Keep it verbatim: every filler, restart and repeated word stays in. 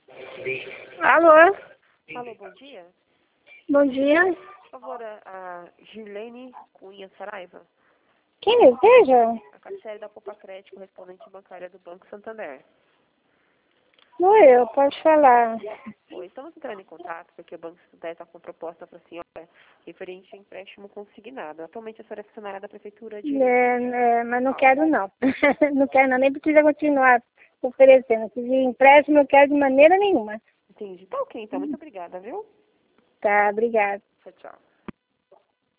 Alô? Alô, bom dia. Bom dia. Por favor, a, a Girlene Cunha Saraiva, Quem deseja? a Cassiane da Copa Crédito, correspondente bancária do Banco Santander. Sou eu, pode falar. Oi, estamos entrando em contato porque o Banco Santander está com proposta para a senhora referente a empréstimo consignado. Atualmente a senhora é funcionária da Prefeitura de... É, é, mas não quero não. Não quero não, nem precisa continuar oferecendo. Se de empréstimo eu quero de maneira nenhuma. Entendi. Tá ok, então. Muito obrigada, viu? Tá, obrigada. Tchau, tchau.